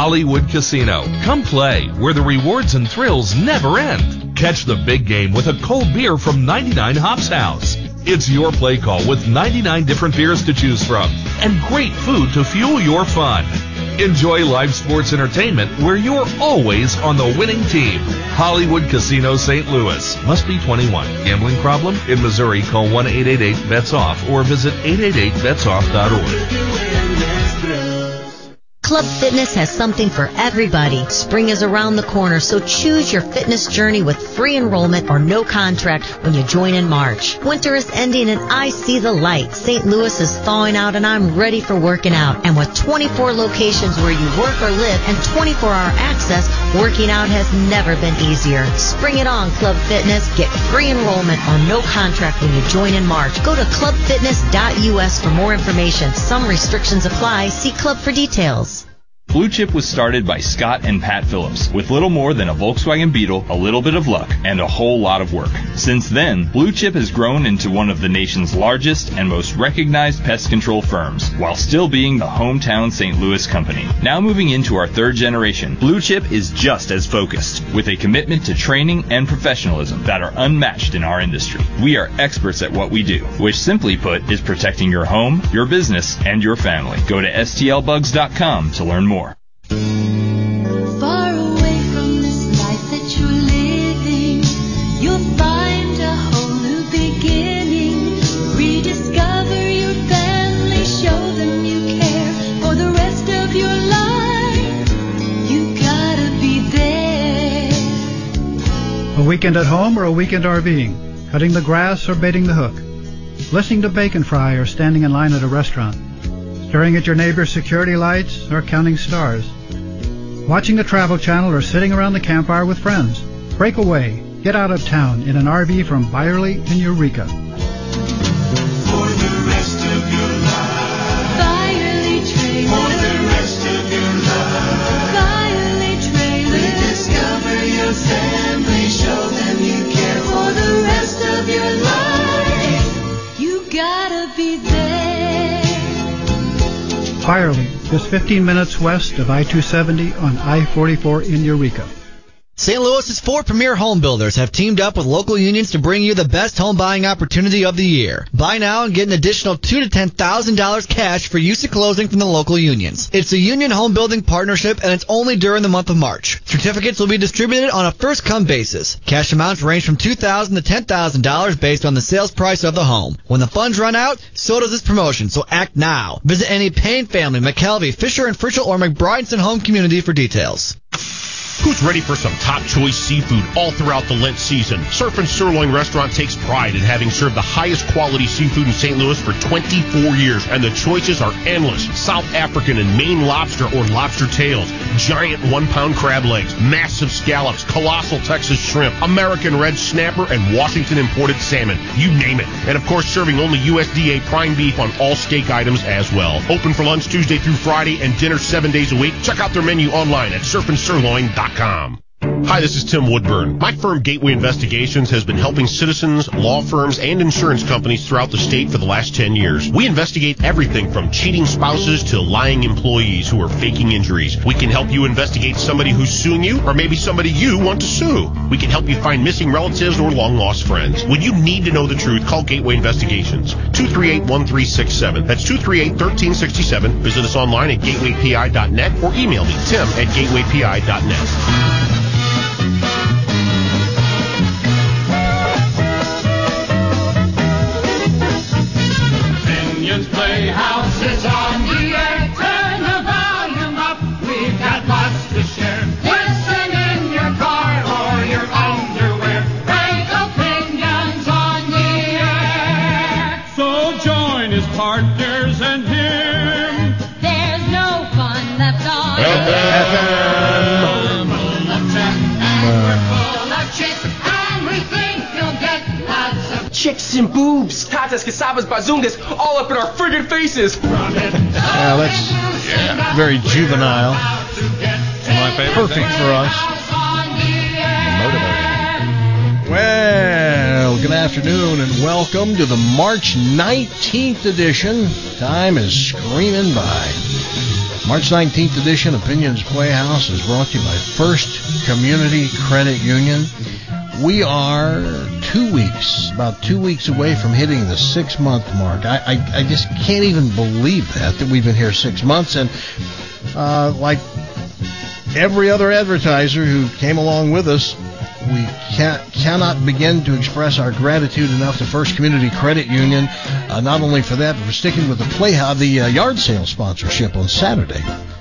Hollywood Casino. Come play, where the rewards and thrills never end. Catch the big game with a cold beer from 99 Hops House. It's your play call with 99 different beers to choose from and great food to fuel your fun. Enjoy live sports entertainment where you're always on the winning team. Hollywood Casino St. Louis. Must be 21. Gambling problem? In Missouri, call 1-888-BETS-OFF or visit 888betsoff.org. Club Fitness has something for everybody. Spring is around the corner, so choose your fitness journey with free enrollment or no contract when you join in March. Winter is ending and I see the light. St. Louis is thawing out and I'm ready for working out. And with 24 locations where you work or live and 24-hour access, working out has never been easier. Spring it on, Club Fitness. Get free enrollment or no contract when you join in March. Go to clubfitness.us for more information. Some restrictions apply. See Club for details. Blue Chip was started by Scott and Pat Phillips with little more than a Volkswagen Beetle, a little bit of luck, and a whole lot of work. Since then, Blue Chip has grown into one of the nation's largest and most recognized pest control firms, while still being the hometown St. Louis company. Now moving into our third generation, Blue Chip is just as focused, with a commitment to training and professionalism that are unmatched in our industry. We are experts at what we do, which simply put is protecting your home, your business, and your family. Go to stlbugs.com to learn more. Far away from this life that you're living, you'll find a whole new beginning. Rediscover your family, show them you care for the rest of your life. You gotta be there. A weekend at home or a weekend RVing, cutting the grass or baiting the hook, listening to bacon fry or standing in line at a restaurant, staring at your neighbor's security lights or counting stars, watching the Travel Channel or sitting around the campfire with friends. Break away. Get out of town in an RV from Byerly in Eureka. For the rest of your life. Byerly Trailer. For the rest of your life. Byerly Trailer. Rediscover your family. Show them you care. For the rest of your life. You gotta be there. Byerly, just 15 minutes west of I-270 on I-44 in Eureka. St. Louis's 4 premier home builders have teamed up with local unions to bring you the best home buying opportunity of the year. Buy now and get an additional $2,000 to $10,000 cash for use at closing from the local unions. It's a union home building partnership, and it's only during the month of March. Certificates will be distributed on a first-come basis. Cash amounts range from $2,000 to $10,000 based on the sales price of the home. When the funds run out, so does this promotion, so act now. Visit any Payne family, McKelvey, Fisher & Frischel, or McBridenson home community for details. Who's ready for some top choice seafood all throughout the Lent season? Surf and Sirloin Restaurant takes pride in having served the highest quality seafood in St. Louis for 24 years, and the choices are endless. South African and Maine lobster or lobster tails, giant 1-pound crab legs, massive scallops, colossal Texas shrimp, American red snapper, and Washington imported salmon. You name it. And of course, serving only USDA prime beef on all steak items as well. Open for lunch Tuesday through Friday and dinner 7 days a week. Check out their menu online at surfandsirloin.com. Hi, this is Tim Woodburn. My firm, Gateway Investigations, has been helping citizens, law firms, and insurance companies throughout the state for the last 10 years. We investigate everything from cheating spouses to lying employees who are faking injuries. We can help you investigate somebody who's suing you, or maybe somebody you want to sue. We can help you find missing relatives or long-lost friends. When you need to know the truth, call Gateway Investigations. 238-1367. That's 238-1367. Visit us online at gatewaypi.net or email me, tim@gatewaypi.net. Playhouse is on the air. Turn the volume up. We've got lots to share. Listen in your car or your underwear. Great opinions on the air. So join his partners and him. There's no fun left on FM. Full of chat and we're full of chicks, and we think you'll get lots of chicks and boobs, tatas, casabas, bazungas, all up in our friggin' faces. Yeah, that's very juvenile. My favorite. Perfect for us. Motivating. Well, good afternoon and welcome to the March 19th edition. Time is screaming by. March 19th edition of Pinion's Playhouse is brought to you by First Community Credit Union. We are about 2 weeks away from hitting the 6-month mark. I just can't even believe that we've been here 6 months. And like every other advertiser who came along with us, we cannot begin to express our gratitude enough to First Community Credit Union, not only for that, but for sticking with the yard sale sponsorship on Saturday.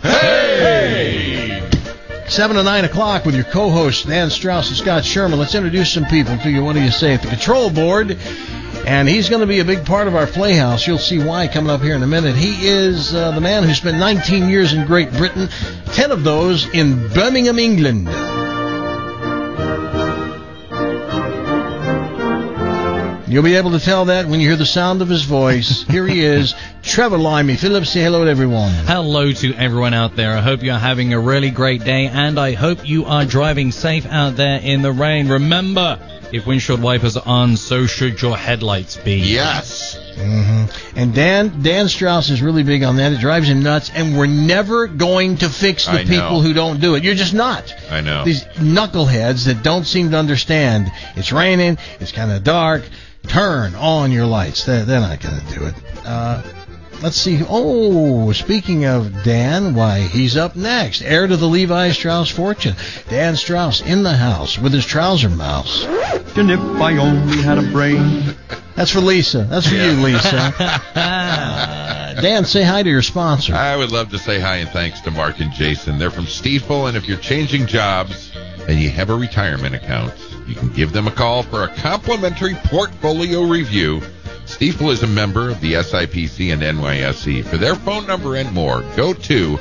Hey! 7 to 9 o'clock with your co-hosts, Dan Strauss and Scott Sherman. Let's introduce some people to you. What do you say? At the control board, and he's going to be a big part of our Playhouse. You'll see why coming up here in a minute. He is the man who spent 19 years in Great Britain, 10 of those in Birmingham, England. You'll be able to tell that when you hear the sound of his voice. Here he is, Trevor Limey. Philip, say hello to everyone. Hello to everyone out there. I hope you're having a really great day, and I hope you are driving safe out there in the rain. Remember, if windshield wipers are on, so should your headlights be. Yes. Mm-hmm. And Dan Strauss is really big on that. It drives him nuts, and we're never going to fix the people who don't do it. You're just not. I know. These knuckleheads that don't seem to understand. It's raining. It's kind of dark. Turn on your lights. They're not going to do it. Let's see. Oh, speaking of Dan, why, he's up next. Heir to the Levi Strauss fortune. Dan Strauss in the house with his trouser mouse. And if I only had a brain. That's for Lisa. That's for you, Lisa. Dan, say hi to your sponsor. I would love to say hi and thanks to Mark and Jason. They're from Stiefel, and if you're changing jobs and you have a retirement account, you can give them a call for a complimentary portfolio review. Stiefel is a member of the SIPC and NYSE. For their phone number and more, go to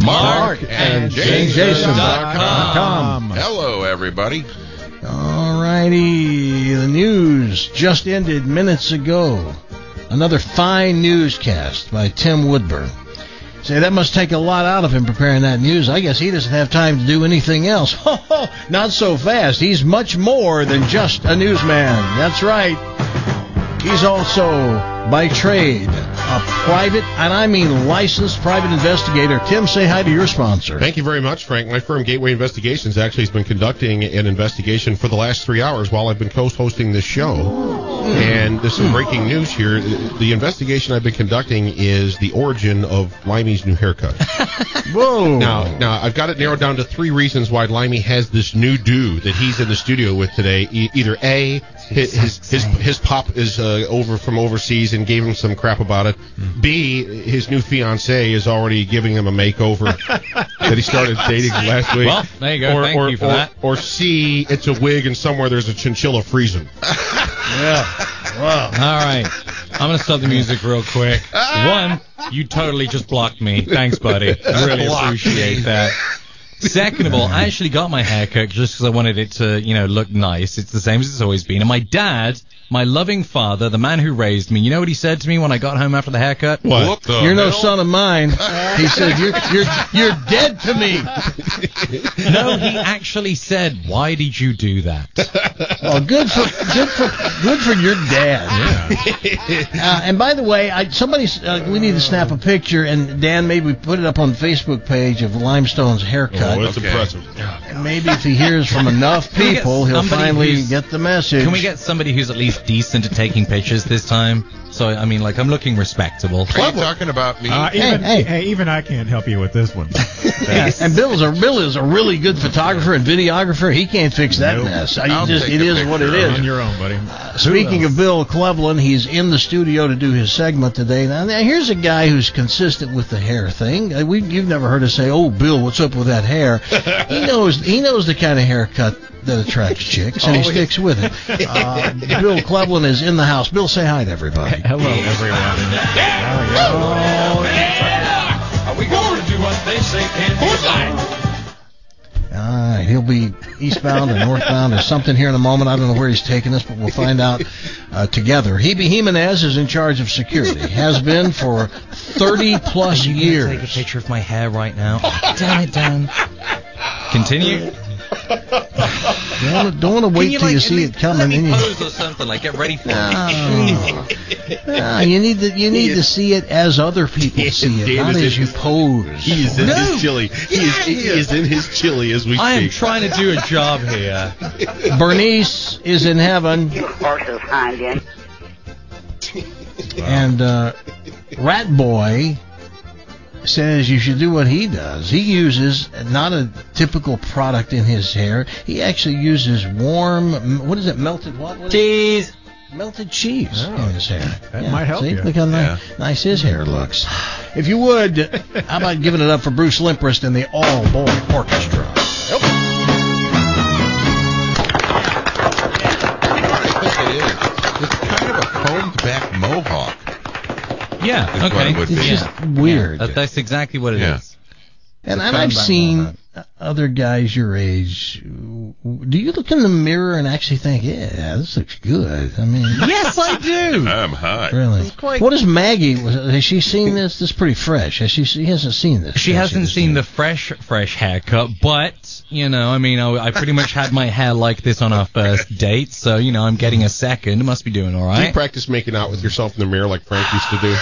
markandjason.com. Hello, everybody. All righty. The news just ended minutes ago. Another fine newscast by Tim Woodburn. Say, that must take a lot out of him preparing that news. I guess he doesn't have time to do anything else. Not so fast. He's much more than just a newsman. That's right. He's also, by trade, a private, and I mean licensed private investigator. Tim, say hi to your sponsor. Thank you very much, Frank. My firm, Gateway Investigations, actually has been conducting an investigation for the last 3 hours while I've been co-hosting this show. And there's some breaking news here. The investigation I've been conducting is the origin of Limey's new haircut. Whoa. Now, I've got it narrowed down to 3 reasons why Limey has this new do that he's in the studio with today. Either A, his pop is over from overseas and gave him some crap about it. B, his new fiancée is already giving him a makeover that he started dating last week. Well, there you go. Thank you for that. Or C, it's a wig and somewhere there's a chinchilla freezing. Yeah. Wow. All right. I'm going to stop the music real quick. One, you totally just blocked me. Thanks, buddy. I really appreciate that. Second of all, I actually got my haircut just because I wanted it to, look nice. It's the same as it's always been. And my dad, my loving father, the man who raised me, you know what he said to me when I got home after the haircut? What? You're no son of mine. He said, you're dead to me. No, he actually said, why did you do that? Well, good for your dad. Yeah. And by the way, we need to snap a picture, and Dan, maybe we put it up on the Facebook page of Limestone's haircut. Oh, it's impressive. Maybe if he hears from enough people, he'll finally get the message. Can we get somebody who's at least decent at taking pictures this time? So, I mean, I'm looking respectable. Are you talking about me? Even I can't help you with this one. Yes. And Bill is a really good photographer and videographer. He can't fix that mess. It is what it is. On your own, buddy. Speaking of Bill Cleveland, he's in the studio to do his segment today. Now here's a guy who's consistent with the hair thing. You've never heard us say, "Oh, Bill, what's up with that hair?" He knows the kind of haircut that attracts chicks, and he sticks with it. Bill Cleveland is in the house. Bill, say hi to everybody. Hello, everyone. Are we going to do what they say can't be done? All right, he'll be eastbound or northbound or something here in a moment. I don't know where he's taking us, but we'll find out together. Hebe Jimenez is in charge of security. Has been for 30-plus years. Take a picture of my hair right now. Damn it, Dan. Continue. Don't want to wait till you see it coming. Let me pose or something, like get ready for it. No, you need to see it as other people see it, not as you pose. He is in his chili. He is in his chili as we speak. I am trying to do a job here. Bernice is in heaven. And Rat Boy says you should do what he does. He uses not a typical product in his hair. He actually uses warm, what is it, melted what? Cheese. Melted cheese in his hair. That might help you. Look how nice his hair looks. If you would, how about giving it up for Bruce Limprist and the All Boy Orchestra? It's kind of a combed back mohawk. Yeah, okay. It's just weird. Yeah, that's exactly what it is. And I've seen other guys your age. Do you look in the mirror and actually think, yeah, this looks good? I mean, yes, I do. I'm hot. Really? What is Maggie? Has she seen this? This is pretty fresh. She hasn't seen this. She hasn't seen the fresh haircut, but, you know, I mean, I pretty much had my hair like this on our first date, so, you know, I'm getting a second. Must be doing all right. Do you practice making out with yourself in the mirror like Frank used to do?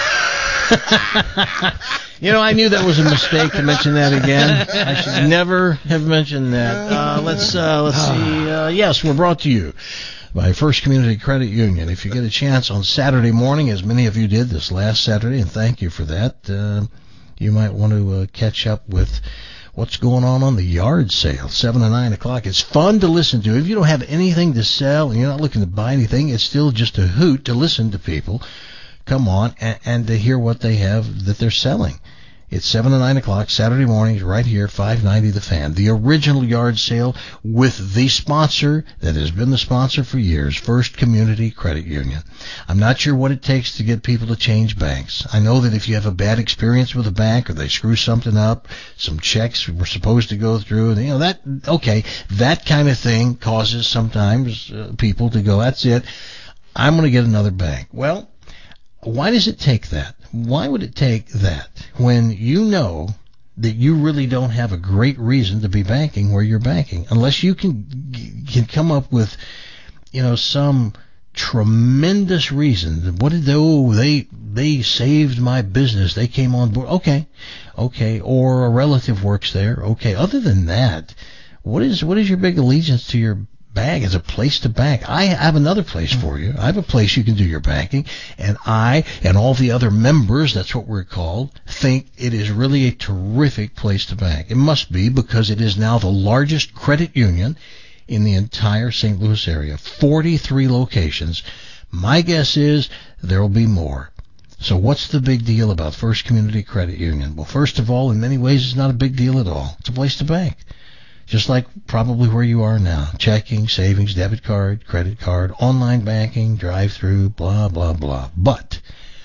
You know, I knew that was a mistake to mention that again. I should never have mentioned that. Let's see. Yes, we're brought to you by First Community Credit Union. If you get a chance on Saturday morning, as many of you did this last Saturday, and thank you for that, you might want to catch up with what's going on the yard sale, 7 to 9 o'clock. It's fun to listen to. If you don't have anything to sell and you're not looking to buy anything, it's still just a hoot to listen to people come on and to hear what they have that they're selling. It's 7 to 9 o'clock Saturday mornings right here, 590 The Fan. The original yard sale with the sponsor that has been the sponsor for years, First Community Credit Union. I'm not sure what it takes to get people to change banks. I know that if you have a bad experience with a bank or they screw something up, some checks were supposed to go through, you know, that kind of thing causes sometimes people to go, that's it, I'm going to get another bank. Well, why does it take that? Why would it take that when you know that you really don't have a great reason to be banking where you're banking, unless you can come up with, you know, some tremendous reason? What did they saved my business, they came on board, okay, or a relative works there, okay. Other than that, what is your big allegiance to your bank as a place to bank? I have another place for you. I have a place you can do your banking, and I and all the other members, that's what we're called, think it is really a terrific place to bank. It must be, because it is now the largest credit union in the entire St. Louis area. 43 locations. My guess is there will be more. So what's the big deal about First Community Credit Union? Well, first of all, in many ways, it's not a big deal at all. It's a place to bank. Just like probably where you are now. Checking, savings, debit card, credit card, online banking, drive-through, blah, blah, blah. But,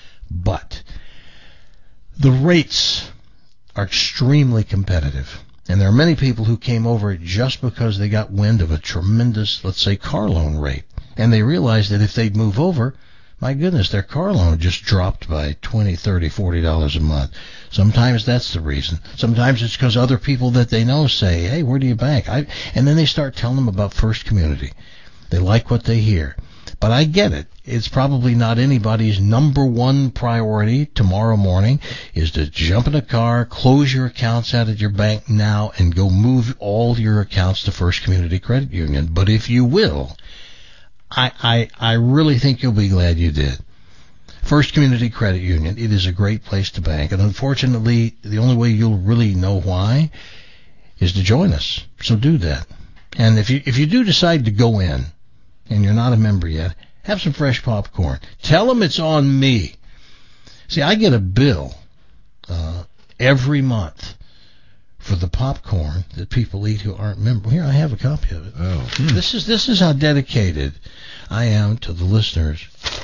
the rates are extremely competitive. And there are many people who came over just because they got wind of a tremendous, let's say, car loan rate. And they realized that if they'd move over, my goodness, their car loan just dropped by $20, $30, $40 a month. Sometimes that's the reason. Sometimes it's because other people that they know say, hey, where do you bank? And then they start telling them about First Community. They like what they hear. But I get it. It's probably not anybody's number one priority tomorrow morning is to jump in a car, close your accounts out at your bank now, and go move all your accounts to First Community Credit Union. But if you will, I really think you'll be glad you did. First Community Credit Union, it is a great place to bank. And unfortunately, the only way you'll really know why is to join us. So do that. And if you do decide to go in and you're not a member yet, have some fresh popcorn. Tell them it's on me. See, I get a bill every month for the popcorn that people eat who aren't members. Here, I have a copy of it. Oh. This is how dedicated I am to the listeners.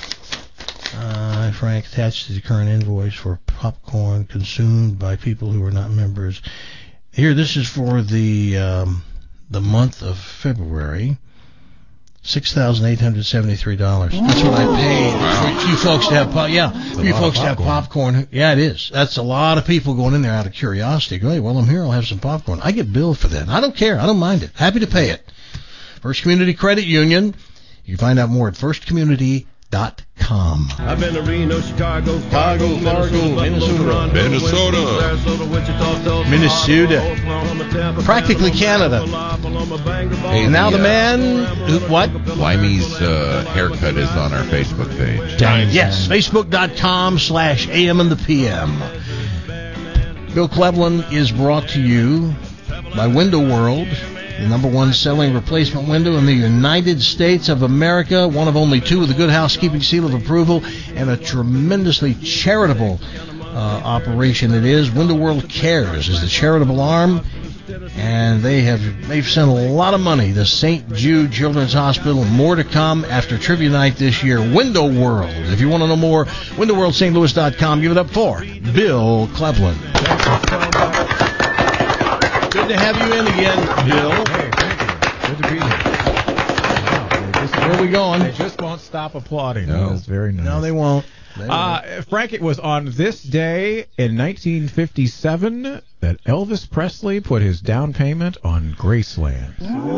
Frank attached to the current invoice for popcorn consumed by people who are not members. Here, this is for the month of February. $6,873. That's what I paid for you folks to have popcorn. Yeah, it is. That's a lot of people going in there out of curiosity. Go, hey, well, I'm here. I'll have some popcorn. I get billed for that. I don't care. I don't mind it. Happy to pay it. First Community Credit Union. You can find out more at firstcommunity.com. I've been to Reno, Chicago, Fargo, Minnesota, practically Canada. Hey, And now the man who, what? Limey's haircut is on our Facebook page. Yes, Facebook.com/AM and the PM. Bill Cleveland is brought to you by Window World, the number one selling replacement window in the United States of America, one of only two with a Good Housekeeping seal of approval, and a tremendously charitable operation it is. Window World Cares is the charitable arm, and they've sent a lot of money to St. Jude Children's Hospital. More to come after Trivia Night this year. Window World. If you want to know more, windowworldstlouis.com. Give it up for Bill Cleveland. Good to have you in again, Bill. Hey, thank you. Good to be here. Where are we going? They just won't stop applauding. No. That's very nice. No, they won't. Frank, it was on this day in 1957 that Elvis Presley put his down payment on Graceland.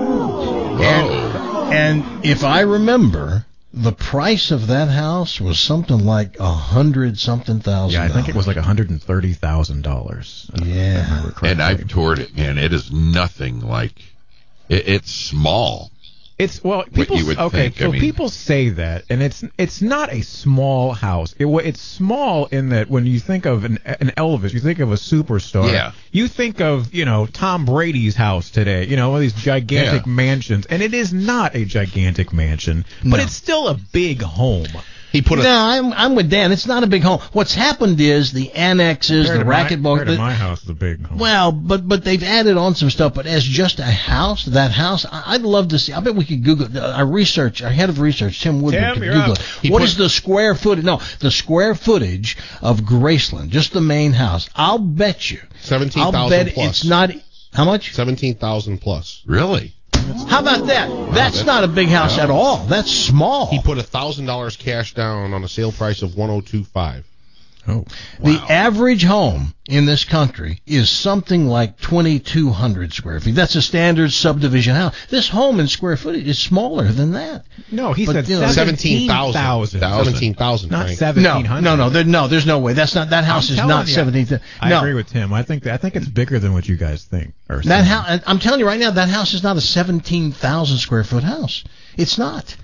And if I remember, the price of that house was something like $100,000. Yeah, I think it was like $130,000. Yeah. And I've toured it, and it is nothing like. It's small. It's people. You would think, people say that, and it's not a small house. It's small in that when you think of an Elvis, you think of a superstar. Yeah. You think of Tom Brady's house today. One of these gigantic mansions, and it is not a gigantic mansion, but it's still a big home. I'm with Dan. It's not a big home. What's happened is the annexes, the racquetball. My house is a big home. Well, but they've added on some stuff. But as just a house, that house, I'd love to see. I bet we could Google it. Our head of research, Tim Woodward, could Google it. What is the square footage? No, the square footage of Graceland, just the main house. I'll bet you. 17,000 I'll bet plus. it's not. How much? 17,000 plus. Really? How about that? That's not a big house at all. That's small. He put $1,000 cash down on a sale price of $1,025. Oh, The average home in this country is something like 2,200 square feet. That's a standard subdivision house. This home in square footage is smaller than that. No, he said 17,000. 17,000, not Frank. 1,700. No, there's no way. That house is not 17,000. I agree with Tim. I think it's bigger than what you guys think. That house, I'm telling you right now, that house is not a 17,000 square foot house. It's not.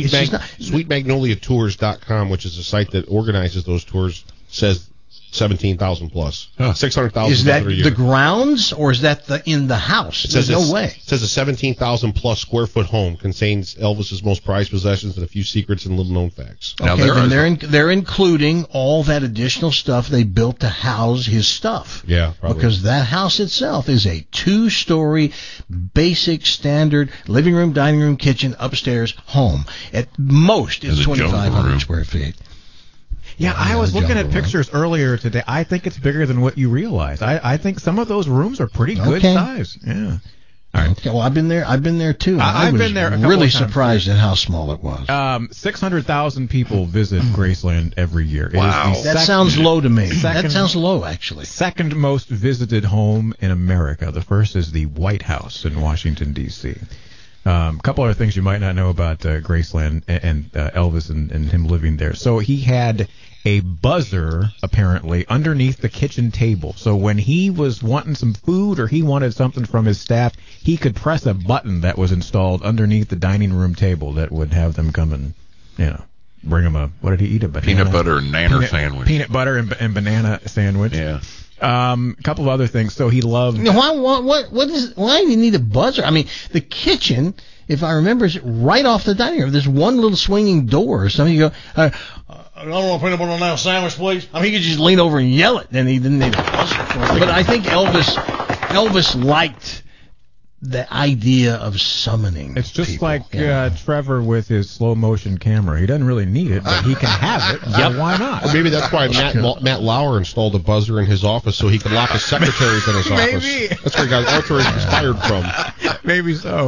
SweetMagnoliaTours.com, which is a site that organizes those tours, says 17,000 plus. 600,000 Is that a year. the grounds, or is that in the house? There's no way. It says a 17,000 plus square foot home contains Elvis's most prized possessions and a few secrets and little known facts. Okay, then they're including all that additional stuff they built to house his stuff. Yeah, probably. Because that house itself is a 2-story, basic, standard living room, dining room, kitchen, upstairs home. At most, it's 2,500 square feet. Yeah, I was looking at pictures earlier today. I think it's bigger than what you realize. I think some of those rooms are pretty good size. Yeah. All right. Okay, well, I've been there too. I've been there a couple really of times. Surprised at how small it was. 600,000 people visit Graceland every year. Wow. That sounds low to me. That sounds low, actually. Second most visited home in America. The first is the White House in Washington, D.C. A couple other things you might not know about Graceland and Elvis and him living there. So he had a buzzer, apparently, underneath the kitchen table. So when he was wanting some food or he wanted something from his staff, he could press a button that was installed underneath the dining room table that would have them come and, bring him a, what did he eat? A banana? Peanut butter and nanner sandwich. Peanut butter and banana sandwich. Yeah. A couple of other things. So he loved. Why do you need a buzzer? I mean, the kitchen, if I remember, is right off the dining room. There's one little swinging door or something. You go, I don't want a peanut butter and banana sandwich, please. I mean, he could just lean over and yell it, and he didn't need a buzzer for it. But I think Elvis liked the idea of summoning. It's just people. like Trevor with his slow motion camera. He doesn't really need it, but he can have it. So why not? Or maybe that's why Matt Lauer installed a buzzer in his office so he could lock his secretaries in his office. Maybe. That's where he got Arthur inspired from. Maybe so.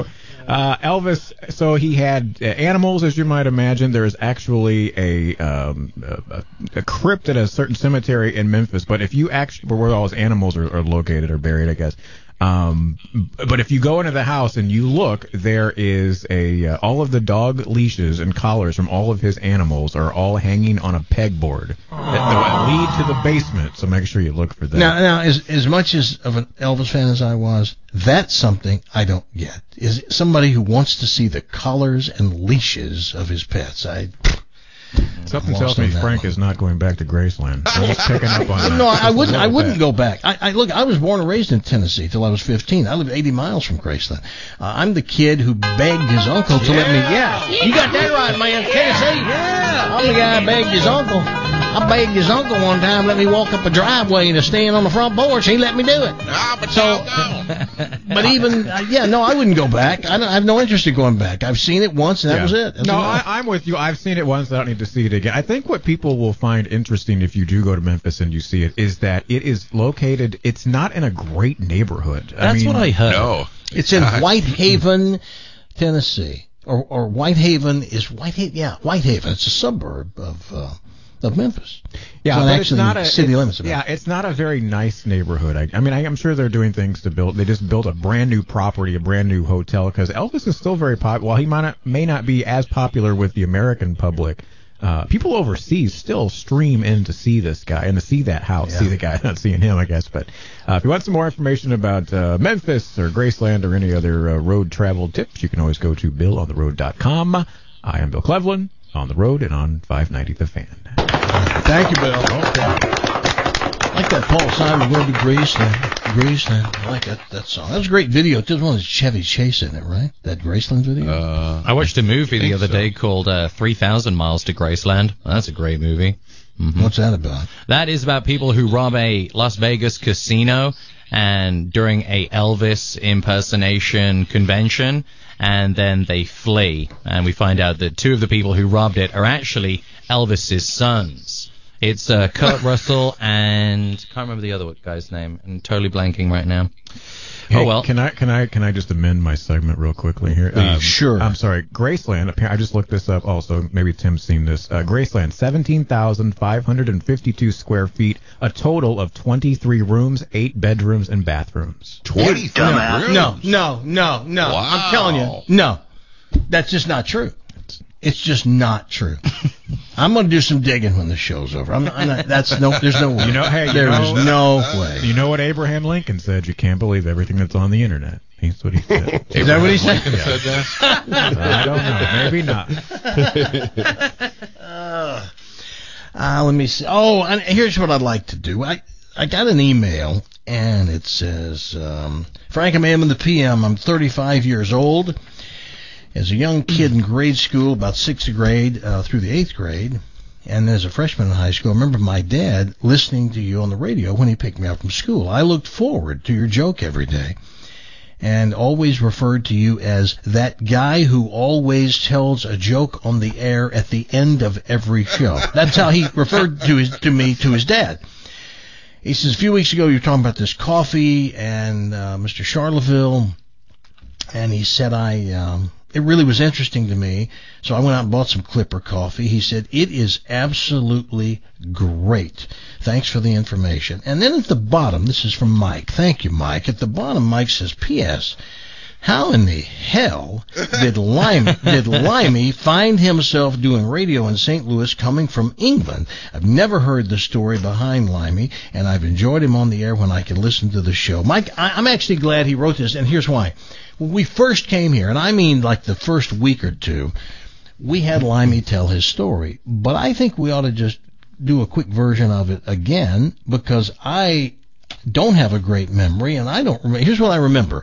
Elvis, so he had animals, as you might imagine. There's actually a crypt at a certain cemetery in Memphis, but if you actually, where all his animals are located or buried, I guess. But if you go into the house and you look, there is all of the dog leashes and collars from all of his animals are all hanging on a pegboard that lead to the basement. So make sure you look for that. Now, as much of an Elvis fan as I was, that's something I don't get. Is somebody who wants to see the collars and leashes of his pets. Something tells me Frank is not going back to Graceland. So he's picking up on that. No, I wouldn't go back. Look, I was born and raised in Tennessee till I was 15. I lived 80 miles from Graceland. I'm the kid who begged his uncle to let me. Yeah, you got that right, man. Tennessee. Yeah, I'm the guy who begged his uncle. I begged his uncle one time let me walk up a driveway to stand on the front porch. He let me do it. But even I wouldn't go back. I have no interest in going back. I've seen it once, and that was it. I'm with you. I've seen it once. I don't need to see it again. I think what people will find interesting if you do go to Memphis and you see it is that it is located. It's not in a great neighborhood. That's what I heard. No, it's in Whitehaven, Tennessee, or Whitehaven is Whitehaven. Yeah, Whitehaven. It's a suburb of Memphis. Yeah, but it's not city limits. Yeah, it's not a very nice neighborhood. I'm sure they're doing things to build. They just built a brand new property, a brand new hotel, because Elvis is still very popular. While he may not be as popular with the American public, people overseas still stream in to see this guy and to see that house, see the guy, not seeing him, I guess. But if you want some more information about Memphis or Graceland or any other road travel tips, you can always go to BillOnTheRoad.com. I am Bill Cleveland, on the road and on 590 The Fan. Thank you, Bill. Okay. I like that Paul Simon, Going to Graceland. I like that song. That was a great video. There's one with Chevy Chase in it, right? That Graceland video? I watched a movie the other day called 3,000 Miles to Graceland. That's a great movie. Mm-hmm. What's that about? That is about people who rob a Las Vegas casino and during a Elvis impersonation convention, and then they flee. And we find out that two of the people who robbed it are actually Elvis's sons. It's Kurt Russell and can't remember the other guy's name. I'm totally blanking right now. Hey, oh well. Can I just amend my segment real quickly here? Sure. I'm sorry. Graceland. I just looked this up. Also, maybe Tim's seen this. Graceland, 17,552 square feet, a total of 23 rooms, 8 bedrooms and bathrooms. 23 rooms? No. Wow. I'm telling you, no. That's just not true. It's just not true. I'm going to do some digging when the show's over. There's no way. There's no way. You know what Abraham Lincoln said? You can't believe everything that's on the internet. That's what he said. Is that what he said? Said that? I don't know. Maybe not. Let me see. Oh, and here's what I'd like to do. I got an email, and it says, Frank, I'm in the PM. I'm 35 years old. As a young kid in grade school, about 6th grade through the 8th grade, and as a freshman in high school, I remember my dad listening to you on the radio when he picked me up from school. I looked forward to your joke every day and always referred to you as that guy who always tells a joke on the air at the end of every show. That's how he referred to me to his dad. He says, a few weeks ago you were talking about this coffee and Mr. Charleville, and he said it really was interesting to me, so I went out and bought some Clipper coffee. He said, it is absolutely great. Thanks for the information. And then at the bottom, this is from Mike. Thank you, Mike. At the bottom, Mike says, P.S., how in the hell did Limey find himself doing radio in St. Louis coming from England? I've never heard the story behind Limey, and I've enjoyed him on the air when I can listen to the show. Mike, I'm actually glad he wrote this, and here's why. When we first came here, and I mean like the first week or two, we had Limey tell his story. But I think we ought to just do a quick version of it again, because I don't have a great memory, and I don't remember. Here's what I remember.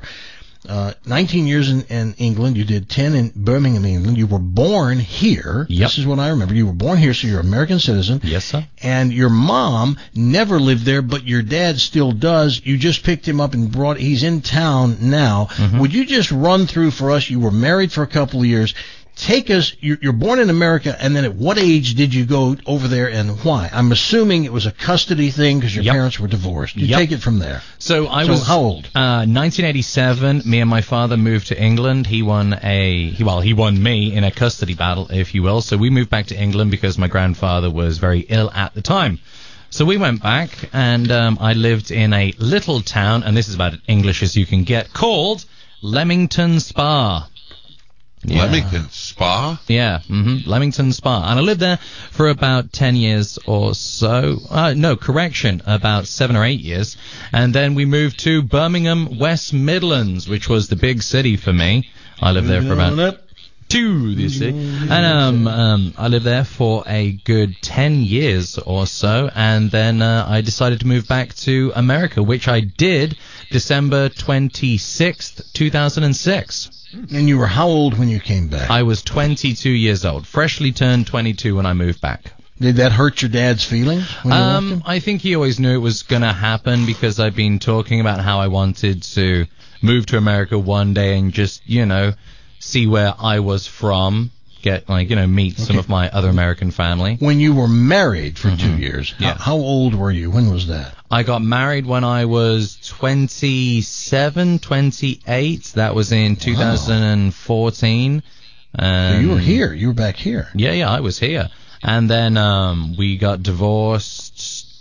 19 years in England. You did 10 in Birmingham, England. You were born here. Yep. This is what I remember. You were born here, so you're an American citizen. Yes, sir. And your mom never lived there, but your dad still does. You just picked him up and he's in town now. Mm-hmm. Would you just run through for us? You were married for a couple of years. take us. You're born in America, and then at what age did you go over there, and why? I'm assuming it was a custody thing because your parents were divorced. You take it from there. So I was how old? 1987. Me and my father moved to England. He won me in a custody battle, if you will. So we moved back to England because my grandfather was very ill at the time. So we went back, and I lived in a little town, and this is about as English as you can get, called Leamington Spa. Yeah. Leamington Spa? Yeah, Leamington Spa. And I lived there for about 10 years or so. About 7 or 8 years. And then we moved to Birmingham, West Midlands, which was the big city for me. I lived there for about 2 this year. And I lived there for a good 10 years or so. And then I decided to move back to America, which I did December 26th, 2006. And you were how old when you came back? I was 22 years old, freshly turned 22 when I moved back. Did that hurt your dad's feelings when you left him? I think he always knew it was going to happen because I've been talking about how I wanted to move to America one day and just, see where I was from, meet some of my other American family. When you were married for 2 years, how old were you? When was that? I got married when I was 27, 28. That was in 2014. So you were here. You were back here. Yeah, I was here. And then we got divorced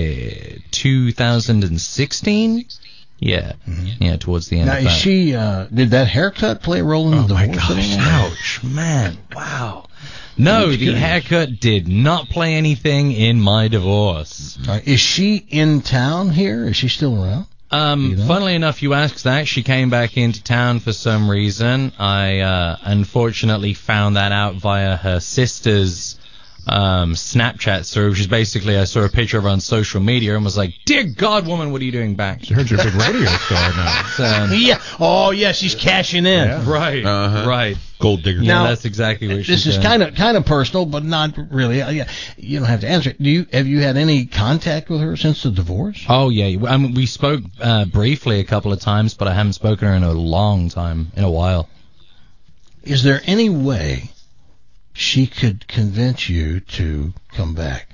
2016. Yeah, towards the end of that. Now, is she, did that haircut play a role in the divorce? Oh, my gosh. Ouch, man. Wow. No, the haircut did not play anything in my divorce. Is she in town here? Is she still around? Funnily enough, you asked that. She came back into town for some reason. I unfortunately found that out via her sister's Snapchat story, which is basically I saw a picture of her on social media and was like, "Dear God, woman, what are you doing back?" She heard you're a big radio star now. Yeah. Oh, yeah, she's cashing in. Yeah. Right. Right. Gold digger. Yeah, Now, that's exactly what she's This is doing. kind of personal, but not really. You don't have to answer it. Have you had any contact with her since the divorce? Oh, yeah. We spoke briefly a couple of times, but I haven't spoken to her in a long time, in a while. Is there any way she could convince you to come back?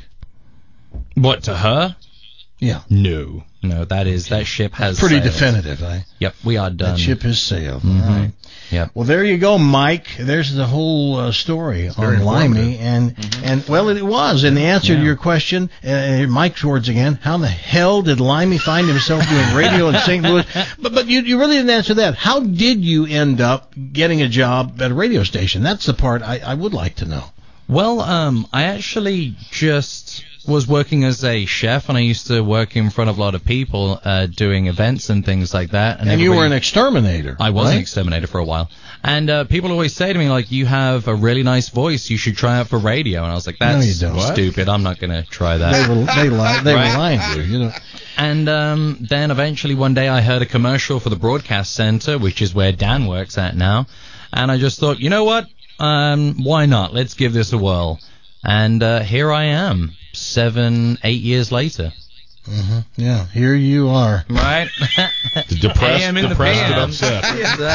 What, to her? Yeah. No, that ship has pretty sailed. definitive, eh? Yep, we are done. That ship has sailed. Mm-hmm. All right. Yep. Well, there you go, Mike. There's the whole story on Limey, and well, it was. And the answer to your question, Mike's words again: how the hell did Limey find himself doing radio in St. Louis? But you really didn't answer that. How did you end up getting a job at a radio station? That's the part I would like to know. Well, I actually just was working as a chef, and I used to work in front of a lot of people doing events and things like that. And you were an exterminator. I was right? an exterminator for a while. And people always say to me, like, you have a really nice voice. You should try out for radio. And I was like, that's you don't. stupid. I'm not going to try that. They were lying to you, And then eventually one day I heard a commercial for the Broadcast Center, which is where Dan works at now. And I just thought, you know what? Why not? Let's give this a whirl. And here I am, 7, 8 years later. Mm-hmm. Yeah, here you are. Right? Depressed and upset.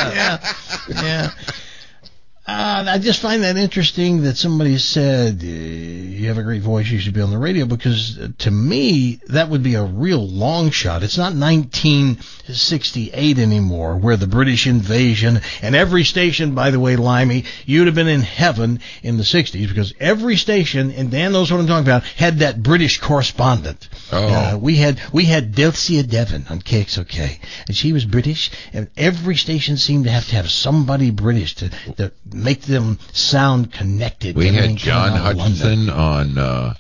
Yeah. I just find that interesting that somebody said, you have a great voice, you should be on the radio, because to me, that would be a real long shot. It's not 1968 anymore, where the British invasion, and every station, by the way, Limey, you'd have been in heaven in the 60s, because every station, and Dan knows what I'm talking about, had that British correspondent. Oh. We had Delcia Devon on KXOK, and she was British, and every station seemed to have somebody British to make them sound connected. We had John Hutchinson on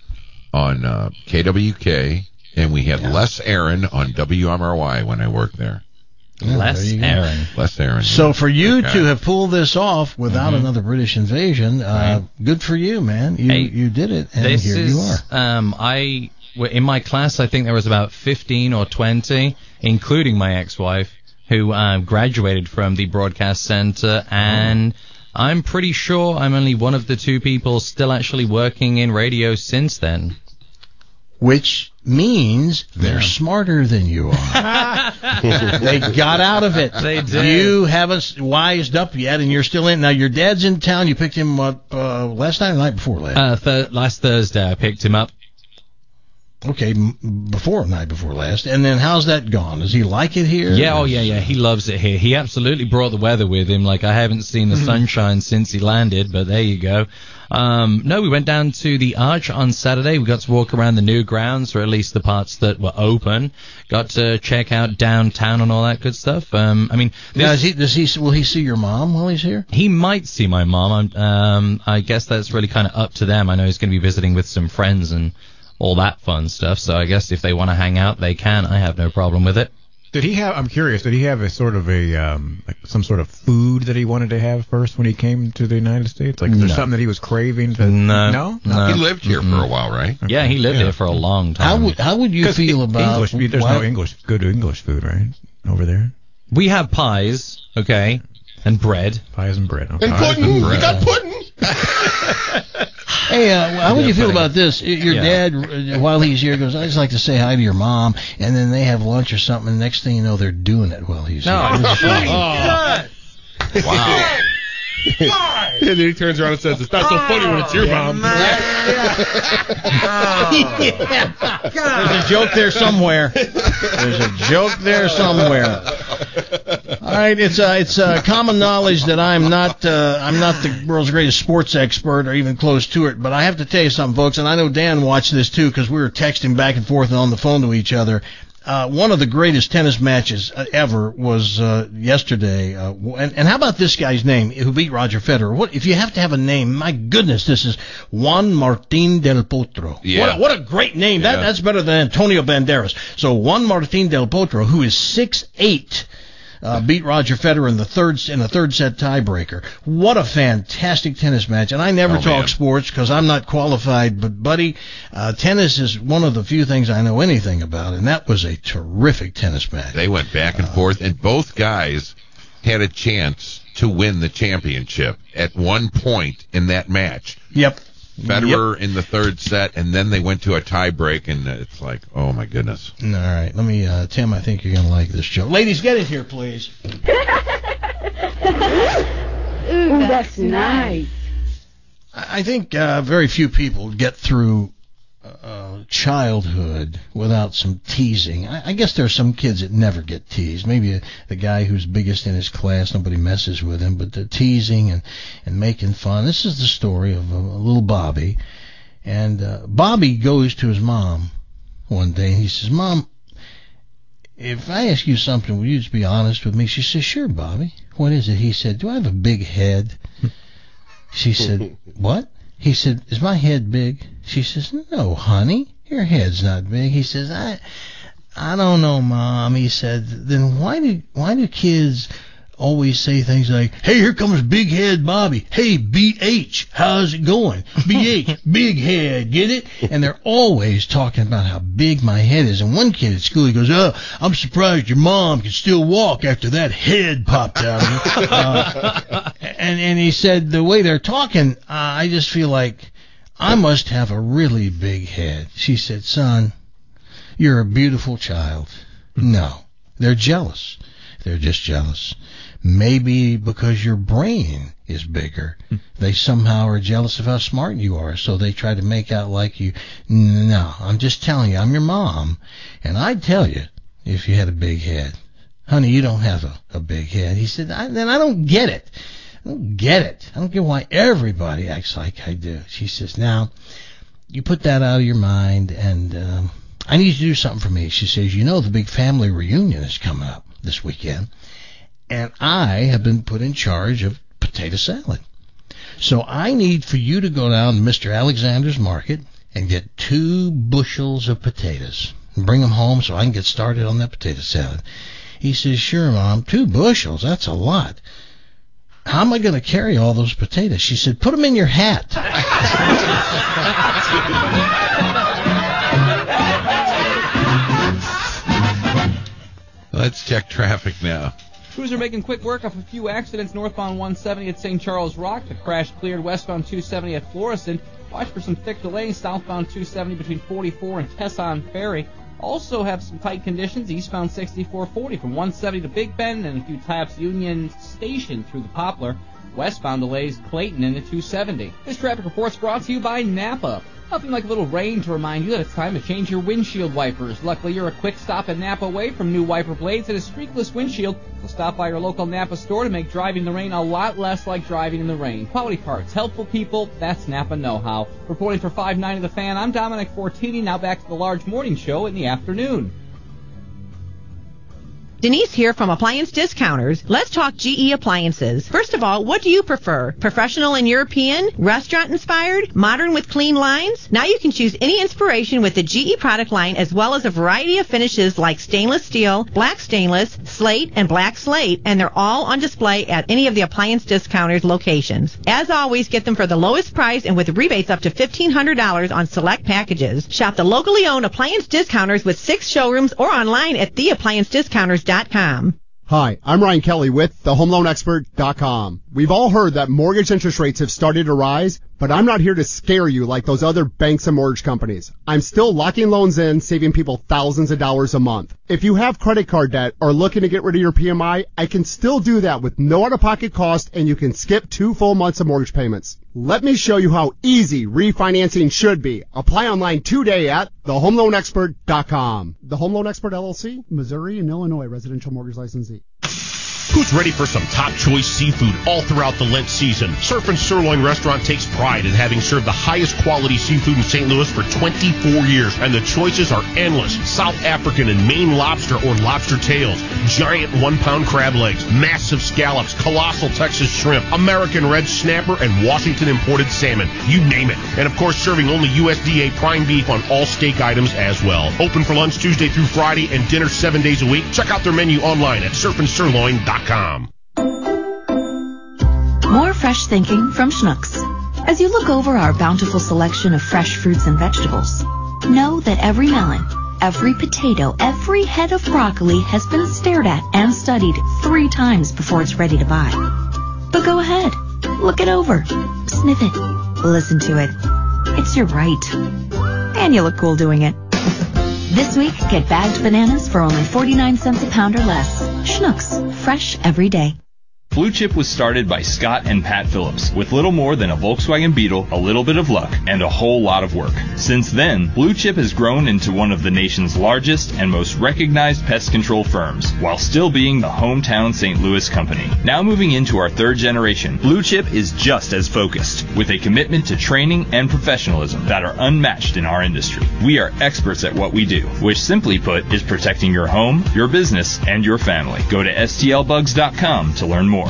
KWK, and we had Les Aaron on WMRY when I worked there. Les Aaron. So for you to have pulled this off without another British invasion, good for you, man. You did it, and here you are. In my class, I think there was about 15 or 20, including my ex-wife, who graduated from the Broadcast Center, and I'm pretty sure I'm only one of the 2 people still actually working in radio since then. which means they're smarter than you are. They got out of it. They did. You haven't wised up yet, and you're still in. Now, your dad's in town. You picked him up last night or the night before last? Last Thursday I picked him up. Okay, night before last. And then how's that gone? Does he like it here? Yeah, yeah. He loves it here. He absolutely brought the weather with him. Like, I haven't seen the sunshine since he landed, but there you go. No, we went down to the Arch on Saturday. We got to walk around the new grounds, or at least the parts that were open. Got to check out downtown and all that good stuff. I mean, now, will he see your mom while he's here? He might see my mom. I guess that's really kind of up to them. I know he's going to be visiting with some friends and all that fun stuff. So I guess if they want to hang out, they can. I have no problem with it. I'm curious, did he have a sort of some sort of food that he wanted to have first when he came to the United States? Like, is there something that he was craving? No. He lived here for a while, right? Yeah, he lived here for a long time. How would you feel about... There's no good English food, right, over there? We have pies, okay, and bread. Pies and bread. Okay. And pudding. You got pudding. Hey, how would you feel about this? Your dad, while he's here, goes, I just like to say hi to your mom, and then they have lunch or something, and next thing you know, they're doing it while he's here. Wow. And then he turns around and says, it's not so funny when it's your mom. There's a joke there somewhere. All right, it's common knowledge that I'm not the world's greatest sports expert or even close to it, but I have to tell you something, folks, and I know Dan watched this too because we were texting back and forth and on the phone to each other. One of the greatest tennis matches ever was yesterday. And how about this guy's name who beat Roger Federer? What if you have to have a name? My goodness, this is Juan Martín del Potro. Yeah. What a great name. Yeah. That's better than Antonio Banderas. So Juan Martín del Potro, who is 6'8", beat Roger Federer in the third set tiebreaker. What a fantastic tennis match! And I never talk sports because I'm not qualified. But buddy, tennis is one of the few things I know anything about, and that was a terrific tennis match. They went back and forth, and both guys had a chance to win the championship at one point in that match. Yep. Federer in the third set, and then they went to a tie break, and it's like, oh my goodness. All right, let me, Tim, I think you're going to like this joke. Ladies, get in here, please. Ooh, that's nice. I think very few people get through childhood without some teasing. I guess there are some kids that never get teased. Maybe the guy who's biggest in his class, nobody messes with him, but the teasing and making fun. This is the story of a little Bobby. And Bobby goes to his mom one day, and he says, Mom, if I ask you something, will you just be honest with me? She says, sure, Bobby. What is it? He said, do I have a big head? She said, what? He said, is my head big? She says, no, honey, your head's not big. He says, I don't know, Mom. He said, then why do kids always say things like, hey, here comes Big Head Bobby. Hey, BH, how's it going? BH, big head, get it? And they're always talking about how big my head is. And one kid at school, he goes, oh, I'm surprised your mom can still walk after that head popped out of her. And he said, the way they're talking, I just feel like I must have a really big head. She said, son, you're a beautiful child. No, they're jealous. They're just jealous. Maybe because your brain is bigger, they somehow are jealous of how smart you are, so they try to make out like you. No, I'm just telling you, I'm your mom, and I'd tell you if you had a big head. Honey, you don't have a big head. He said, then I don't get it. I don't get it. I don't get why everybody acts like I do. She says, now, you put that out of your mind, and I need you to do something for me. She says, you know the big family reunion is coming up this weekend. And I have been put in charge of potato salad. So I need for you to go down to Mr. Alexander's Market and get 2 bushels of potatoes and bring them home so I can get started on that potato salad. He says, sure, Mom, 2 bushels, that's a lot. How am I going to carry all those potatoes? She said, put them in your hat. Let's check traffic now. Crews are making quick work of a few accidents northbound 170 at St. Charles Rock. The crash cleared westbound 270 at Florissant. Watch for some thick delays southbound 270 between 44 and Tesson Ferry. Also have some tight conditions eastbound 6440 from 170 to Big Bend and a few taps Union Station through the Poplar. Westbound delays Clayton into 270. This traffic report's brought to you by Napa. Nothing like a little rain to remind you that it's time to change your windshield wipers. Luckily, you're a quick stop at Napa away from new wiper blades and a streakless windshield. So stop by your local Napa store to make driving in the rain a lot less like driving in the rain. Quality parts, helpful people, that's Napa know-how. Reporting for 590 The Fan, I'm Dominic Fortini. Now back to the large morning show in the afternoon. Denise here from Appliance Discounters. Let's talk GE appliances. First of all, what do you prefer? Professional and European? Restaurant inspired? Modern with clean lines? Now you can choose any inspiration with the GE product line as well as a variety of finishes like stainless steel, black stainless, slate, and black slate, and they're all on display at any of the Appliance Discounters locations. As always, get them for the lowest price and with rebates up to $1,500 on select packages. Shop the locally owned Appliance Discounters with 6 showrooms or online at theappliancediscounters.com. Hi, I'm Ryan Kelly with thehomeloanexpert.com. We've all heard that mortgage interest rates have started to rise, but I'm not here to scare you like those other banks and mortgage companies. I'm still locking loans in, saving people thousands of dollars a month. If you have credit card debt or looking to get rid of your PMI, I can still do that with no out-of-pocket cost, and you can skip 2 full months of mortgage payments. Let me show you how easy refinancing should be. Apply online today at thehomeloanexpert.com. The Home Loan Expert LLC, Missouri and Illinois residential mortgage licensee. Who's ready for some top choice seafood all throughout the Lent season? Surf and Sirloin Restaurant takes pride in having served the highest quality seafood in St. Louis for 24 years, and the choices are endless. South African and Maine lobster or lobster tails, giant 1-pound crab legs, massive scallops, colossal Texas shrimp, American red snapper, and Washington imported salmon. You name it. And of course, serving only USDA prime beef on all steak items as well. Open for lunch Tuesday through Friday and dinner 7 days a week. Check out their menu online at surfandsirloin.com. More fresh thinking from Schnucks. As you look over our bountiful selection of fresh fruits and vegetables, know that every melon, every potato, every head of broccoli has been stared at and studied 3 times before it's ready to buy. But go ahead, look it over, sniff it, listen to it. It's your right. And you look cool doing it. This week, get bagged bananas for only 49 cents a pound or less. Schnucks, fresh every day. Blue Chip was started by Scott and Pat Phillips with little more than a Volkswagen Beetle, a little bit of luck, and a whole lot of work. Since then, Blue Chip has grown into one of the nation's largest and most recognized pest control firms, while still being the hometown St. Louis company. Now moving into our 3rd generation, Blue Chip is just as focused, with a commitment to training and professionalism that are unmatched in our industry. We are experts at what we do, which simply put is protecting your home, your business, and your family. Go to stlbugs.com to learn more.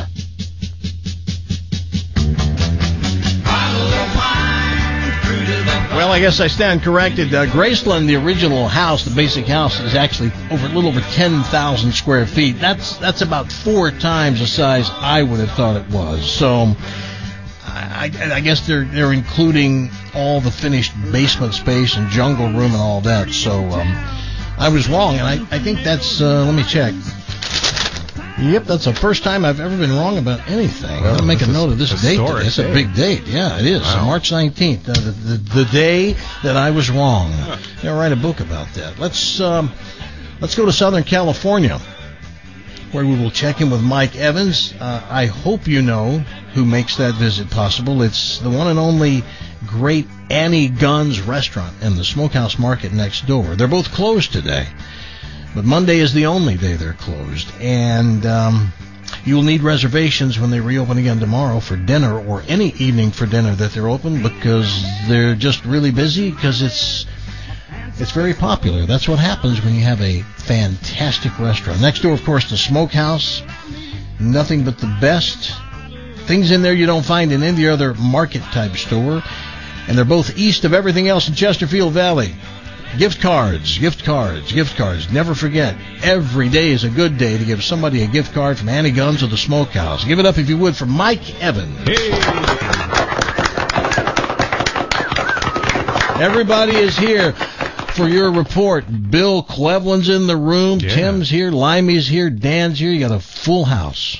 Well, I guess I stand corrected. Graceland, the original house, the basic house, is actually a little over 10,000 square feet. That's about 4 times the size I would have thought it was. So I guess they're including all the finished basement space and jungle room and all that. So I was wrong, and I think that's, let me check. Yep, that's the first time I've ever been wrong about anything. Well, I'll make a note of this date. That's a big date. Yeah, it is. Wow. March 19th, the day that I was wrong. I'll write a book about that. Let's go to Southern California, where we will check in with Mike Evans. I hope you know who makes that visit possible. It's the one and only great Annie Gunn's restaurant and the Smokehouse Market next door. They're both closed today. But Monday is the only day they're closed, and you'll need reservations when they reopen again tomorrow for dinner or any evening for dinner that they're open, because they're just really busy, because it's very popular. That's what happens when you have a fantastic restaurant. Next door, of course, the Smokehouse. Nothing but the best. Things in there you don't find in any other market-type store, and they're both east of everything else in Chesterfield Valley. Gift cards. Never forget, every day is a good day to give somebody a gift card from Annie Gunn's or the Smokehouse. Give it up, if you would, for Mike Evans. Hey. Everybody is here. for your report. Bill Cleveland's in the room. Yeah. Tim's here. Limey's here. Dan's here. You got a full house.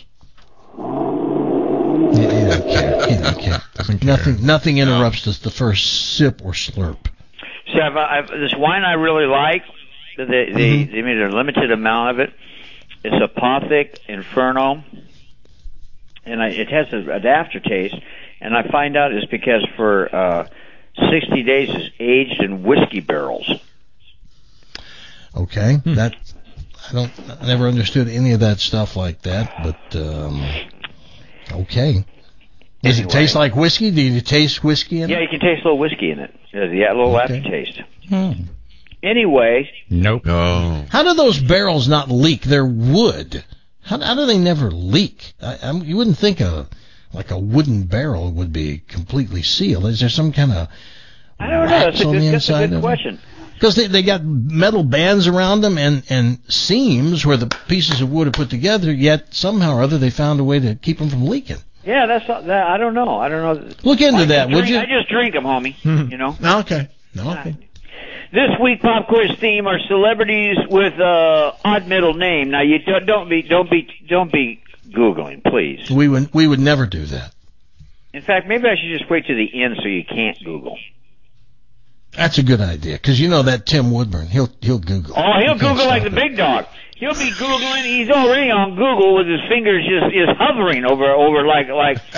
Nothing interrupts the first sip or slurp. So this wine I really like. They made a limited amount of it. It's Apothic Inferno, and it has an aftertaste. And I find out it's because for 60 days it's aged in whiskey barrels. Okay, I never understood any of that stuff like that, but okay. Does it taste like whiskey? Do you taste whiskey in it? Yeah, you can taste a little whiskey in it. Yeah, a little aftertaste. Anyway. Nope. No. How do those barrels not leak? They're wood. How do they never leak? You wouldn't think like a wooden barrel would be completely sealed. Is there some kind of I don't know. That's a good question. Because they got metal bands around them and seams where the pieces of wood are put together, yet somehow or other they found a way to keep them from leaking. Yeah, I don't know. Look into that, would you? I just drink them, homie. You know. Okay. Okay. This week pop quiz theme are celebrities with odd middle name. Now you don't be Googling, please. We would never do that. In fact, maybe I should just wait to the end so you can't Google. That's a good idea, because you know that Tim Woodburn, he'll Google. Oh, he'll Google like the big dog. He'll be Googling. He's already on Google with his fingers just hovering over like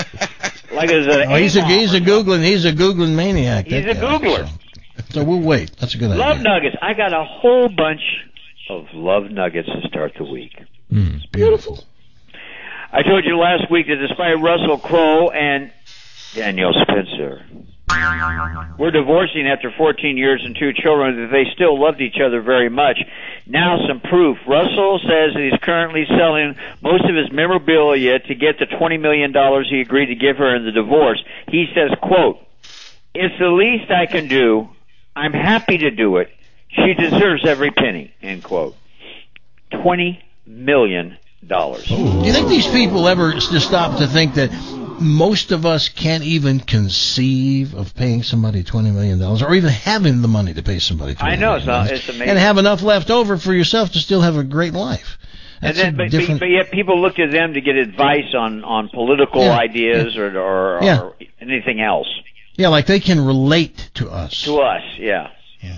as a. He's a Googling maniac. He's a Googler. So we'll wait. That's a good idea. Love nuggets. I got a whole bunch of love nuggets to start the week. It's beautiful. I told you last week that despite Russell Crowe and Danielle Spencer were divorcing after 14 years and 2 children, that they still loved each other very much. Now some proof. Russell says that he's currently selling most of his memorabilia to get the $20 million he agreed to give her in the divorce. He says, quote, "It's the least I can do. I'm happy to do it. She deserves every penny," end quote. $20 million. Do you think these people ever just stop to think that most of us can't even conceive of paying somebody $20 million or even having the money to pay somebody $20 million? I know, it's amazing. And have enough left over for yourself to still have a great life. But yet people look to them to get advice on political ideas or anything else. Yeah, like they can relate to us. To us, yeah.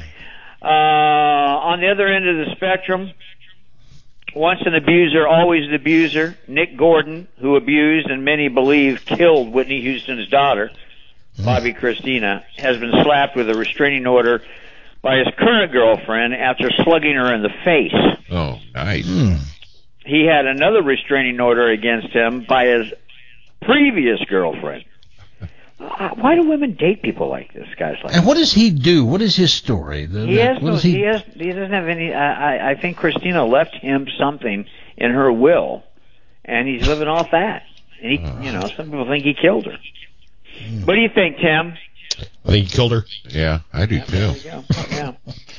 On the other end of the spectrum, once an abuser, always an abuser. Nick Gordon, who abused and many believe killed Whitney Houston's daughter, Bobby Christina, has been slapped with a restraining order by his current girlfriend after slugging her in the face. Oh, nice. He had another restraining order against him by his previous girlfriend. Why do women date people like this, guys? And what does he do? What is his story? He doesn't have any. I think Christina left him something in her will, and he's living off that. And some people think he killed her. What do you think, Tim? I think he killed her. Yeah, I do too. There you go. Yeah.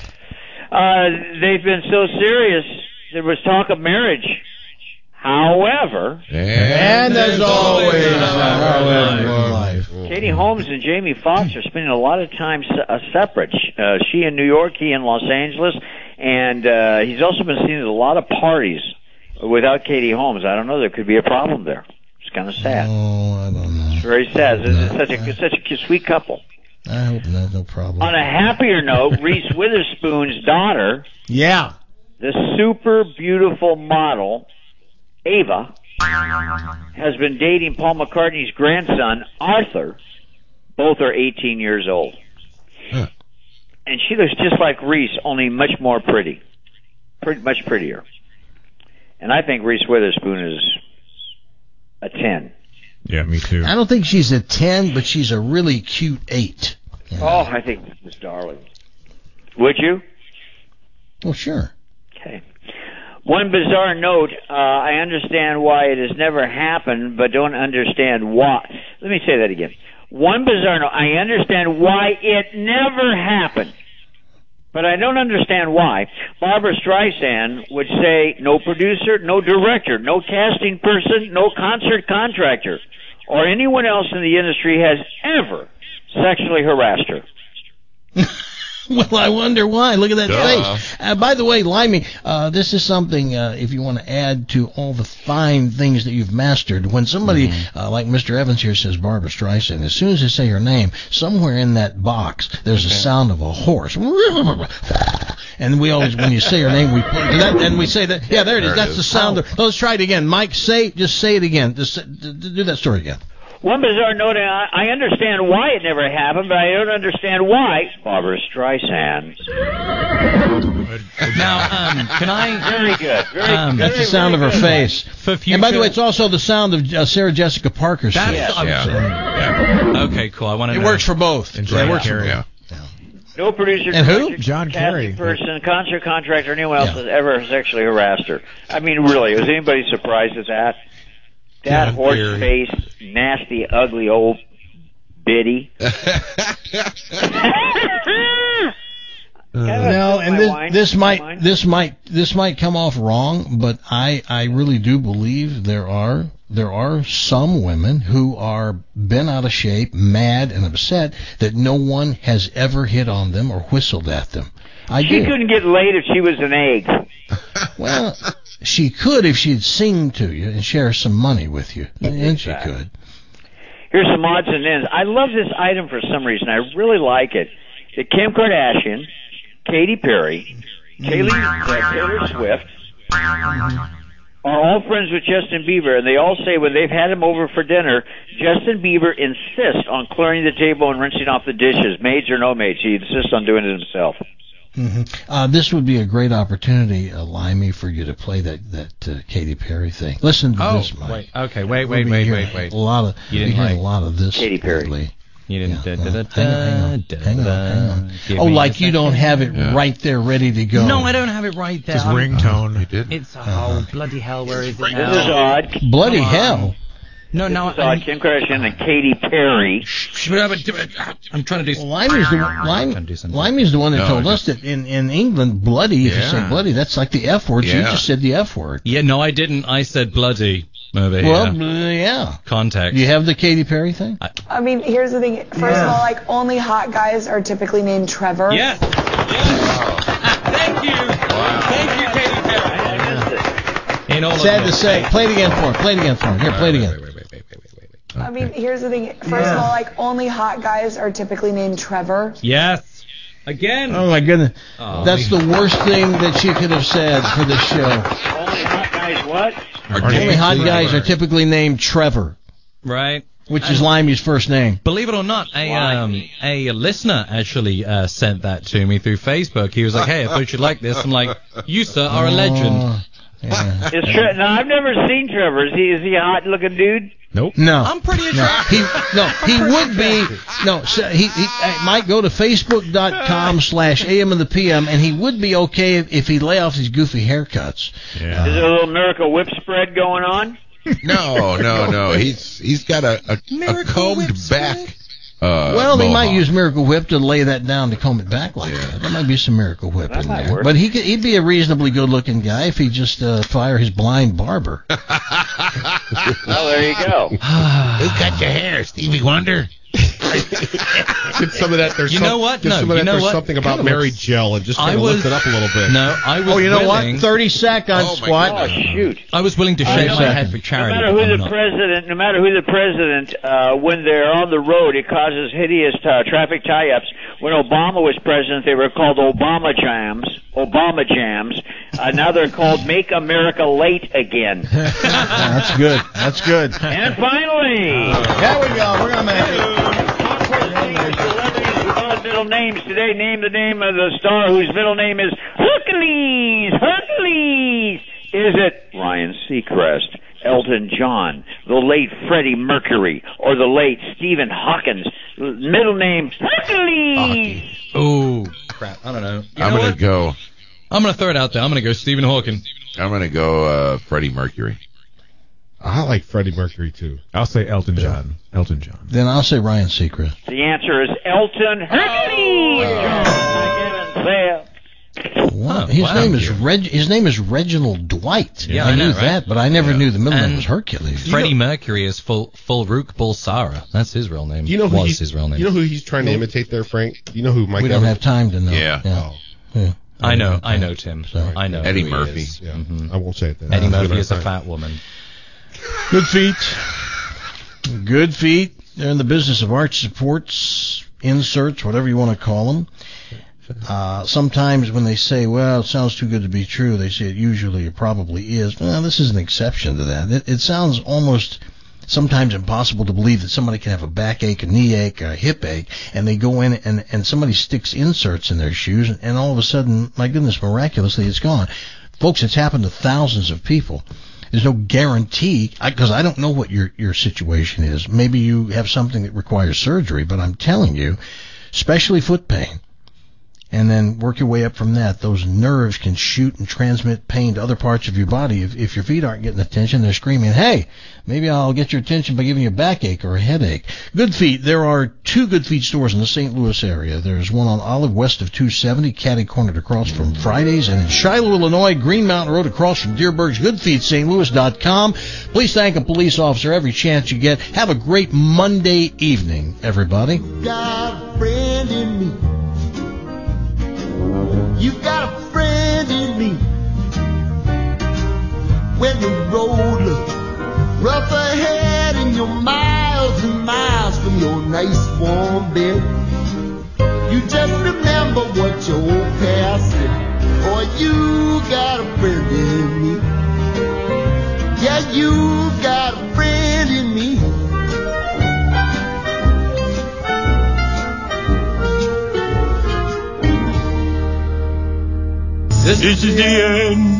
They've been so serious. There was talk of marriage. However, and there's always life. Katie Holmes and Jamie Foxx are spending a lot of time separate. She in New York, he in Los Angeles, and he's also been seen at a lot of parties without Katie Holmes. I don't know. There could be a problem there. It's kind of sad. Oh, I don't know. It's very sad. It's such a sweet couple. I hope not. No problem. On a happier note, Reese Witherspoon's daughter, the super beautiful model Ava, has been dating Paul McCartney's grandson, Arthur. Both are 18 years old. And she looks just like Reese, only much more pretty. Much prettier. And I think Reese Witherspoon is a 10. Yeah, me too. I don't think she's a 10, but she's a really cute 8. Yeah. Oh, I think this is darling. Would you? Well, sure. Okay. One bizarre note, I understand why it has never happened, but don't understand why. Let me say that again. One bizarre note, I understand why it never happened, but I don't understand why. Barbra Streisand would say no producer, no director, no casting person, no concert contractor, or anyone else in the industry has ever sexually harassed her. Well, I wonder why. Look at that Duh. face. By the way, Limey, this is something, if you want to add to all the fine things that you've mastered. When somebody, like Mr. Evans here says Barbara Streisand, as soon as they say her name, somewhere in that box, there's a sound of a horse. And we always, when you say her name, we play that, and we say that. Yeah, there it is. That's the sound of. Let's try it again. Mike, just say it again. Just do that story again. One bizarre note, I understand why it never happened, but I don't understand why Barbara Streisand. Now, can I? Very good. That's the sound of her face. For future, and by the way, it's also the sound of Sarah Jessica Parker's face. Okay, cool. I want to It know. works for both. And Yeah, it John works for Kerry. both. No producer, And who? director, John casting Kerry. person, concert contractor, or anyone else has ever sexually harassed her. I mean, really, was anybody surprised at that? That John horse Kerry. face, nasty, ugly old biddy. No, and this might come off wrong, but I really do believe there are some women who are bent out of shape, mad and upset that no one has ever hit on them or whistled at them. She couldn't get laid if she was an egg. Well, she could if she'd sing to you and share some money with you, and she could. Here's some odds and ends. I love this item for some reason. I really like it. That Kim Kardashian, Katy Perry, Taylor Swift are all friends with Justin Bieber, and they all say when they've had him over for dinner, Justin Bieber insists on clearing the table and rinsing off the dishes, maids or no maids. He insists on doing it himself. This would be a great opportunity, Limey, for you to play that Katy Perry thing. Listen to this, Mike. Wait. Okay, wait. A lot of a lot of this. Katy Perry. lately. You didn't. Hang on. Oh, like you don't have it right there ready to go. No, I don't have it right there. His ringtone. You did. It's bloody hell. Where is it This now? is odd. Bloody hell. No, This is odd. Kim Kardashian and Katy Perry. I'm trying to do. Limey's the one that told us that in England, bloody, if you say bloody, that's like the F word. So you just said the F word. Yeah, no, I didn't. I said bloody over here. Well, yeah. Context. You have the Katy Perry thing? I mean, here's the thing. First of all, like, only hot guys are typically named Trevor. Yes. Thank you. Thank you, Katy Perry. In all Sad to say. Play it again for him. Here, play it again. I mean, here's the thing. First of all, like, only hot guys are typically named Trevor. Yes. Again. Oh, my goodness. Oh, That's the worst thing that she could have said for this show. Only hot guys what? Only hot guys are typically named Trevor. Right. Which is Limey's first name. Believe it or not, a listener actually sent that to me through Facebook. He was like, "Hey, I thought you'd like this." I'm like, "You, sir, are a legend." Yeah. No, I've never seen Trevor. Is he a hot-looking dude? Nope. No. I'm pretty attractive. He would be. No, so he might go to Facebook.com/AM and the PM, and he would be okay if he lay off these goofy haircuts. Yeah. Is there a little Miracle Whip spread going on? No. He's got a combed back. Well, they might mohawk. use Miracle Whip to lay that down to comb it back like that. There might be some Miracle Whip That in might there. work. But he'd be a reasonably good-looking guy if he just fire his blind barber. Well, there you go. Who cut your hair, Stevie Wonder? Get some of that. There's You know what? Get No, some of you that. know There's what? something about Kinda Mary looks- Gel and just I kind of was- lift it up a little bit. No, I was. Oh, you know willing, what? 30 sec on Oh, my squat. Oh, shoot. I was willing to shave my head for No charity. matter but who I'm the not. president, when they're on the road, it causes hideous traffic tie-ups. When Obama was president, they were called Obama Jams. Now they're called Make America Late Again. That's good. That's good. And finally, There we go. We're gonna make it. middle names today. Name the name of the star whose middle name is Hercules. Hercules. Is it Ryan Seacrest, Elton John, the late Freddie Mercury, or the late Stephen Hawkins? Middle name Hercules. Oh crap! I don't know. I'm going to go. I'm gonna throw it out there. I'm gonna go Stephen Hawking. I'm going to go Freddie Mercury. I like Freddie Mercury too. I'll say Elton John. Elton John. Then I'll say Ryan Seacrest. The answer is Elton Hercules. Wow. His name is Reginald Dwight. Yeah, I I know, knew right? that, but I never knew the middle name And was Hercules. Freddie Mercury is Farouk Bulsara. That's his real name. You know who his real name. You know who he's trying to imitate there, Frank? You know who Mike We don't have time to know. Yeah. Yeah. I know, Tim. Sorry. I know Eddie who he Murphy. is. Yeah. Mhm. I won't say it then. Eddie We Murphy don't is a have time. fat woman. Good feet. Good feet. They're in the business of arch supports, inserts, whatever you want to call them. Sometimes when they say, well, it sounds too good to be true, they say it probably is. Well, this is an exception to that. It sounds almost sometimes impossible to believe that somebody can have a backache, a knee ache, a hip ache, and they go in and somebody sticks inserts in their shoes, and all of a sudden, my goodness, miraculously, it's gone. Folks, it's happened to thousands of people. There's no guarantee, because I don't know what your situation is. Maybe you have something that requires surgery, but I'm telling you, especially foot pain, and then work your way up from that. Those nerves can shoot and transmit pain to other parts of your body. If your feet aren't getting attention, they're screaming, hey, maybe I'll get your attention by giving you a backache or a headache. Good Feet. There are 2 Good Feet stores in the St. Louis area. There's one on Olive west of 270, catty-cornered across from Fridays, and in Shiloh, Illinois, Green Mountain Road across from Dearborg's. GoodFeetStLouis.com. Please thank a police officer every chance you get. Have a great Monday evening, everybody. Got a friend in me. You got a friend in me. When the road looks rough ahead and you're miles and miles from your nice warm bed, you just remember what your old past said. Or you got a friend in me. Yeah, you got a friend in me. This is the end,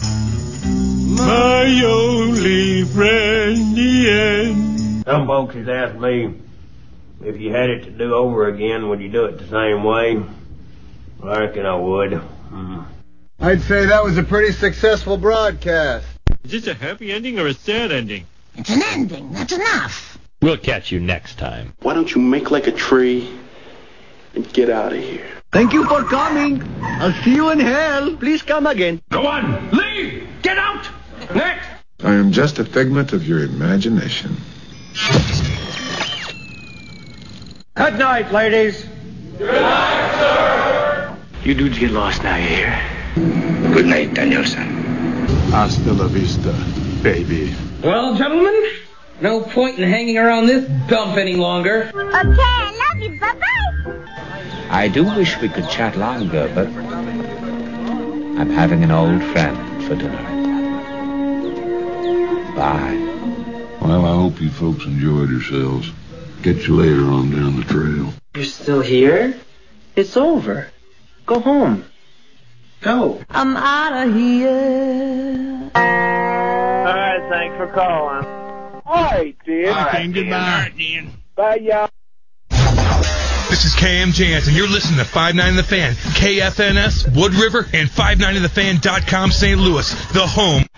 my only friend, the end. Some folks has asked me if you had it to do over again, would you do it the same way? Well, I reckon I would. I'd say that was a pretty successful broadcast. Is this a happy ending or a sad ending? It's an ending. That's enough. We'll catch you next time. Why don't you make like a tree and get out of here? Thank you for coming. I'll see you in hell. Please come again. Go on, leave! Get out! Next! I am just a figment of your imagination. Good night, ladies. Good night, sir! You dudes get lost now, you hear? Good night, Danielson. Hasta la vista, baby. Well, gentlemen, no point in hanging around this dump any longer. Okay, I love you. Bye-bye. I do wish we could chat longer, but I'm having an old friend for dinner. Bye. Well, I hope you folks enjoyed yourselves. Catch you later on down the trail. You're still here? It's over. Go home. Go. I'm out of here. All right, thanks for calling. All right, Dan. All right, goodbye. All right, Dan. Bye, y'all. This is KM Jans, and you're listening to 590 The Fan, KFNS, Wood River, and 590thefan.com St. Louis, the home